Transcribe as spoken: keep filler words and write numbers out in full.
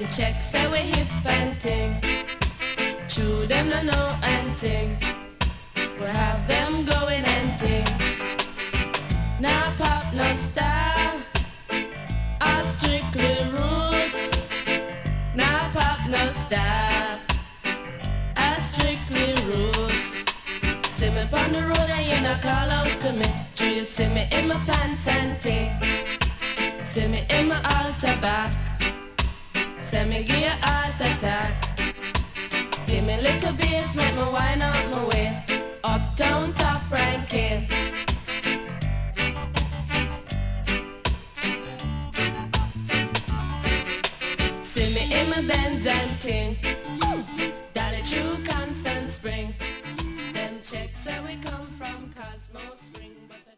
Them checks say we hip and ting. True, them no know and ting. We have them going and ting. Now pop no style, all strictly roots. Now pop no style, all strictly roots. See me on the road and you no call out to me. Do you see me in my pants and ting? See me in my altar back. Say me give you heart attack. Give me little bass, make me wind out my waist. Uptown top ranking. See me in my Benz and ting. Dolly true Constant Spring. Them checks say we come from Cosmo Spring, but